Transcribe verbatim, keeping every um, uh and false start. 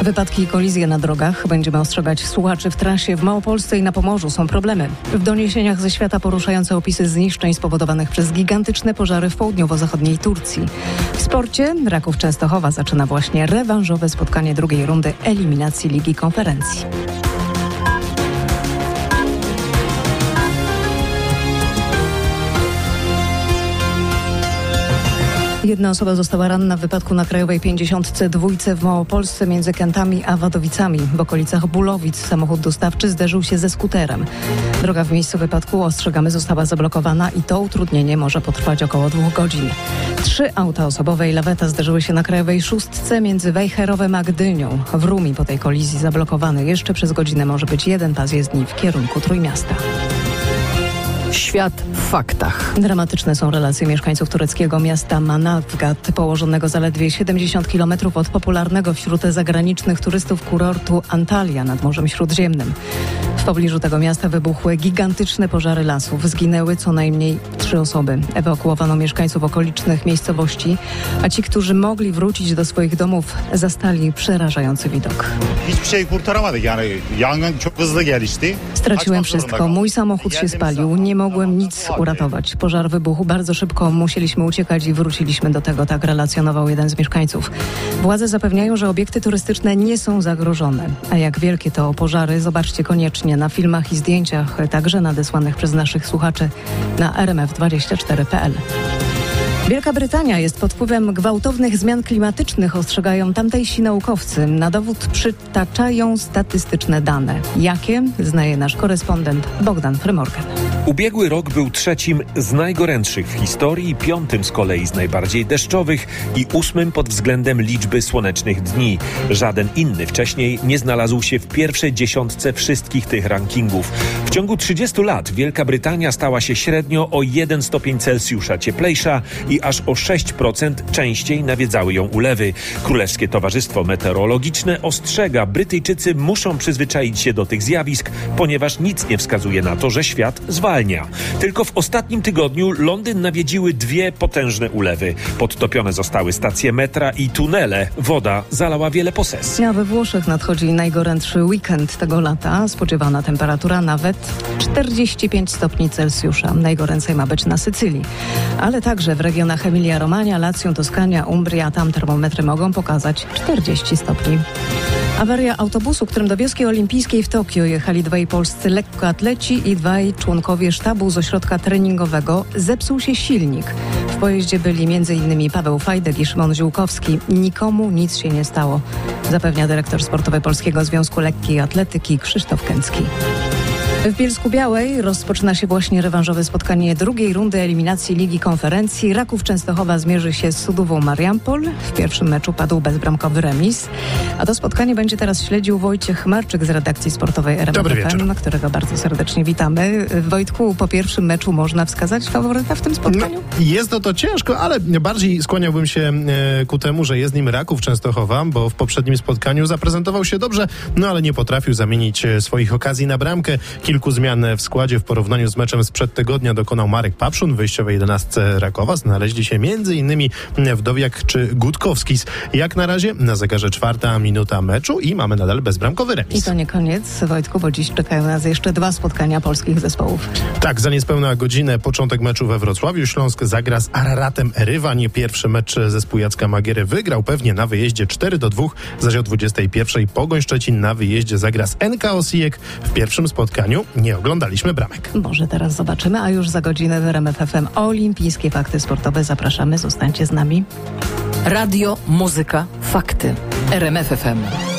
Wypadki i kolizje na drogach. Będziemy ostrzegać słuchaczy w trasie. W Małopolsce i na Pomorzu są problemy. W doniesieniach ze świata poruszające opisy zniszczeń spowodowanych przez gigantyczne pożary w południowo-zachodniej Turcji. W sporcie Raków Częstochowa zaczyna właśnie rewanżowe spotkanie drugiej rundy eliminacji Ligi Konferencji. Jedna osoba została ranna w wypadku na Krajowej pięćdziesiątce dwójce w Małopolsce między Kętami a Wadowicami. W okolicach Bulowic samochód dostawczy zderzył się ze skuterem. Droga w miejscu wypadku, ostrzegamy, została zablokowana i to utrudnienie może potrwać około dwóch godzin. Trzy auta osobowe i laweta zderzyły się na Krajowej szóstce między Wejherowem a Gdynią. W Rumi po tej kolizji zablokowany jeszcze przez godzinę może być jeden pas jezdni w kierunku Trójmiasta. Świat w faktach. Dramatyczne są relacje mieszkańców tureckiego miasta Manavgat, położonego zaledwie siedemdziesiąt kilometrów od popularnego wśród zagranicznych turystów kurortu Antalya nad Morzem Śródziemnym. W pobliżu tego miasta wybuchły gigantyczne pożary lasów. Zginęły co najmniej trzy osoby. Ewakuowano mieszkańców okolicznych miejscowości, a ci, którzy mogli wrócić do swoich domów, zastali przerażający widok. Straciłem wszystko. Mój samochód się spalił. Nie mogłem nic uratować. Pożar wybuchł bardzo szybko. Musieliśmy uciekać i wróciliśmy do tego, tak relacjonował jeden z mieszkańców. Władze zapewniają, że obiekty turystyczne nie są zagrożone. A jak wielkie to pożary, zobaczcie koniecznie na filmach i zdjęciach, także nadesłanych przez naszych słuchaczy na r m f dwadzieścia cztery kropka p l. Wielka Brytania jest pod wpływem gwałtownych zmian klimatycznych, ostrzegają tamtejsi naukowcy. Na dowód przytaczają statystyczne dane. Jakie? Znaje nasz korespondent Bogdan Frymorgan. Ubiegły rok był trzecim z najgorętszych w historii, piątym z kolei z najbardziej deszczowych i ósmym pod względem liczby słonecznych dni. Żaden inny wcześniej nie znalazł się w pierwszej dziesiątce wszystkich tych rankingów. W ciągu trzydziestu lat Wielka Brytania stała się średnio o jeden stopień Celsjusza cieplejsza i aż o sześć procent częściej nawiedzały ją ulewy. Królewskie Towarzystwo Meteorologiczne ostrzega, Brytyjczycy muszą przyzwyczaić się do tych zjawisk, ponieważ nic nie wskazuje na to, że świat zwalnia. Tylko w ostatnim tygodniu Londyn nawiedziły dwie potężne ulewy. Podtopione zostały stacje metra i tunele. Woda zalała wiele posesji. A we Włoszech nadchodzi najgorętszy weekend tego lata. Spodziewana temperatura nawet czterdzieści pięć stopni Celsjusza. Najgoręcej ma być na Sycylii. Ale także w regionach Emilia-Romagna, Lacją, Toskania, Umbria. Tam termometry mogą pokazać czterdzieści stopni. Awaria autobusu, którym do wioski olimpijskiej w Tokio jechali dwaj polscy lekkoatleci i dwaj członkowie sztabu z ośrodka treningowego, zepsuł się silnik. W pojeździe byli między innymi Paweł Fajdek i Szymon Ziółkowski. Nikomu nic się nie stało, zapewnia dyrektor sportowy Polskiego Związku Lekkiej Atletyki Krzysztof Kęcki. W Bielsku-Białej rozpoczyna się właśnie rewanżowe spotkanie drugiej rundy eliminacji Ligi Konferencji. Raków Częstochowa zmierzy się z Sudową Mariampol. W pierwszym meczu padł bezbramkowy remis. A to spotkanie będzie teraz śledził Wojciech Marczyk z redakcji sportowej R M F F M, którego bardzo serdecznie witamy. Wojtku, po pierwszym meczu można wskazać faworyta w tym spotkaniu? No, jest to to ciężko, ale bardziej skłaniałbym się e, ku temu, że jest nim Raków Częstochowa, bo w poprzednim spotkaniu zaprezentował się dobrze, no ale nie potrafił zamienić e, swoich okazji na bramkę. Kilku zmian w składzie w porównaniu z meczem sprzed tygodnia dokonał Marek Papszun. W wyjściowej jedenastce Rakowa znaleźli się między innymi Wdowiak czy Gutkowskis. Jak na razie na zegarze czwarta minuta meczu i mamy nadal bezbramkowy remis. I to nie koniec, Wojtku, bo dziś czekają nas jeszcze dwa spotkania polskich zespołów. Tak, za niespełna godzinę początek meczu we Wrocławiu. Śląsk zagra z Araratem Erywan. Pierwszy mecz zespół Jacka Magiery wygrał pewnie na wyjeździe cztery do dwóch, zaś o dwudziestej pierwszej Pogoń Szczecin na wyjeździe zagra z N K Osijek. W pierwszym spotkaniu nie oglądaliśmy bramek. Może teraz zobaczymy, a już za godzinę w R M F F M Olimpijskie Fakty Sportowe. Zapraszamy, zostańcie z nami. Radio, muzyka, fakty. R M F F M.